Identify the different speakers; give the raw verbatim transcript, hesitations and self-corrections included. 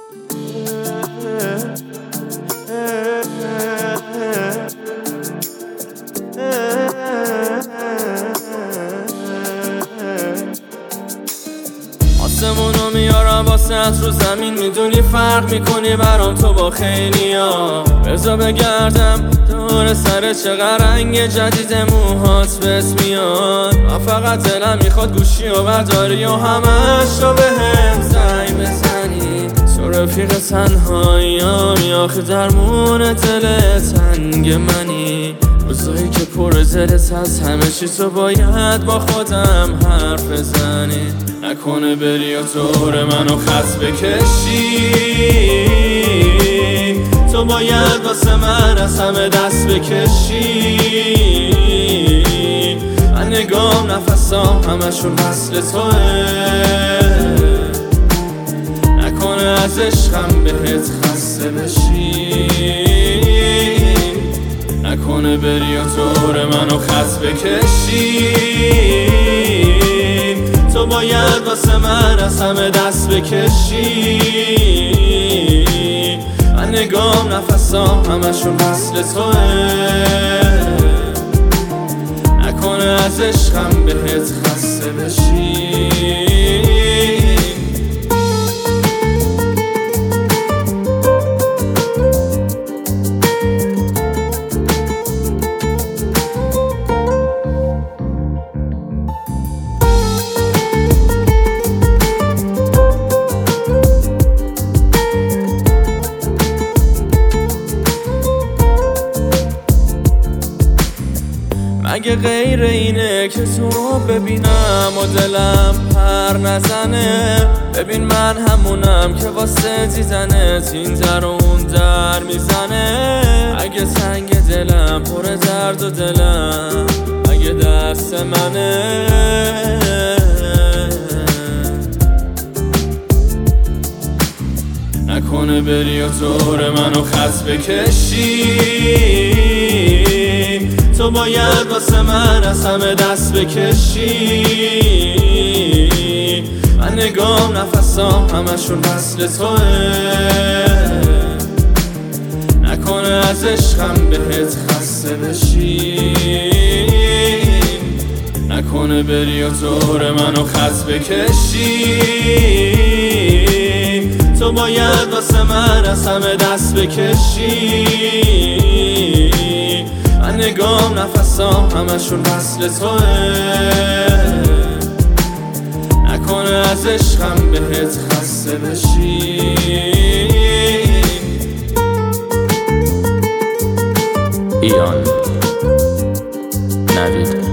Speaker 1: آسمونو میارم واسه رو زمین، میدونی فرق میکنی برام تو با خیلیا. بذار بگردم دور سر چقدر رنگ جدید موهات بهت میاد. من فقط دلم میخواد گوشی و برداری و همش رو بهم زنگ بزنی. تو رفیق تنهایی‌ام آخه درمون دل تنگ منی. روزایی که پر دلت از همه چی تو باید با خودم حرف بزنی. نکنه بری و دور منو خط بکشی. تو باید واسه من از همه دست بکشی. من نگام نفسام همشون وصل توه. نکنه از عشقم بهت خسته بشی. نکنه بری و دور منو خط بکشی. تو باید واسه من از همه دست بکشی. من نگام نفسام همشون وصل توه. نکنه از عشقم بهت خسته بشی. اگه غیر اینه که تو رو ببینم و دلم پر نزنه، ببین من همونم که واسه دیدنت این در و اون در میزنه. اگه تنگ دلم پر درد و دلم اگه دست منه، نکنه بری و دور منو خط بکشی. تو باید واسه من از همه دست بکشی. من نگام نفسام همشون وصل توه. نکنه از عشقم بهت خسته بشی. نکنه بری و دور منو خط بکشی. تو باید واسه من از همه دست بکشی. من نگام نفسام همشون وصل توه. نکنه از عشقم بهت خسته بشی.
Speaker 2: ایان نوید